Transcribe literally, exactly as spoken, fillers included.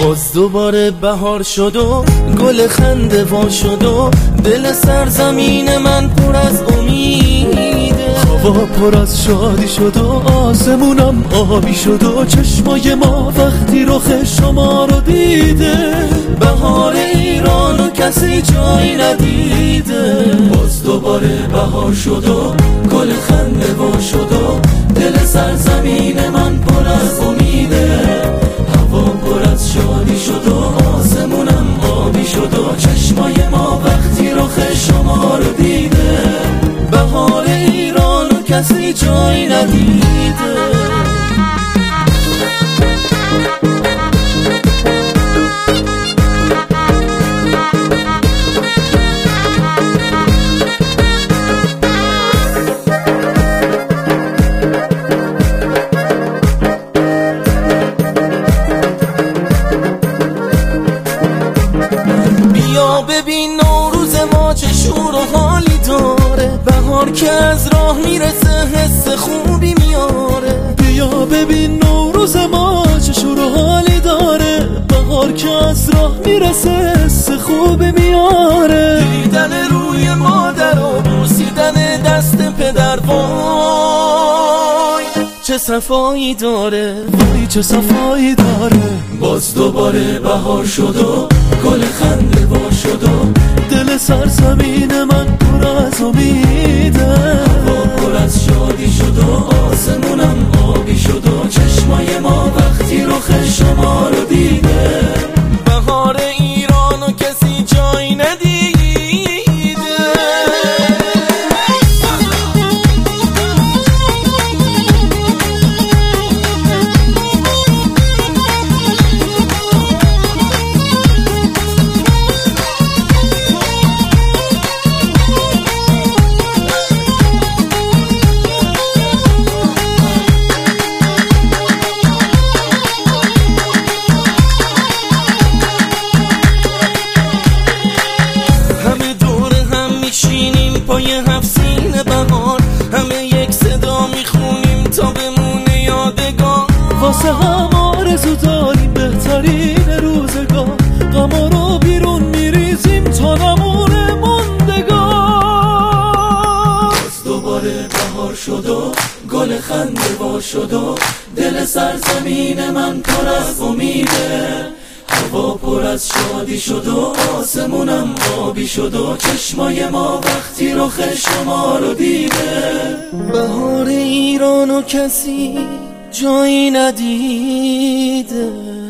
باز دوباره بهار شد و گل خنده وا شد و دل سرزمین من پر از امیده. هوا پر از شادی شد و آسمونم آبی شد و چشمای ما وقتی رخ شما رو دیده. بهار ایران و کسی جایی ندیده. باز دوباره بهار شد و گل خنده وا شد و دل سرزمین من پر از امیده. هوا پر از شادی شد و آسمونم آبی شد و چشمای ما وقتی رخ شما رو دیده. بهار ایران و کسی جایی ندیده. بیا ببین نوروز ما چه شور و حالی داره. بهار که از راه میرسه حس خوبی میاره. بیا ببین نوروز ما چه شور و حالی داره. بهار که از راه میرسه حس خوبی میاره. دیدن روی مادر و بوسیدن دست پدر وای چه صفایی داره. وای چه صفایی داره. باز دوباره بهار شد و گل خنده وا شد و دل سرزمین من پر از امیده. هوا پر از شادی شد و آسمونم آبی شد و چشمای ما وقتی رخ شما رو دیده. بهار ایران و کسی جایی ندیده. پای هفت سین بهار همه یک صدا میخونیم تا بمونه یادگار. واسه هم آرزو داریم بهترین روزگار. غما رو بیرون میریزیم تا نمونه موندگار. باز دوباره بهار شد و گل خنده وا شد و دل سرزمین من پر از امیده. هوا پر از شادی شد و آسمونم آبی شد و چشمای ما وقتی رخ شما رو دیده. بهار ایران و کسی جایی ندیده.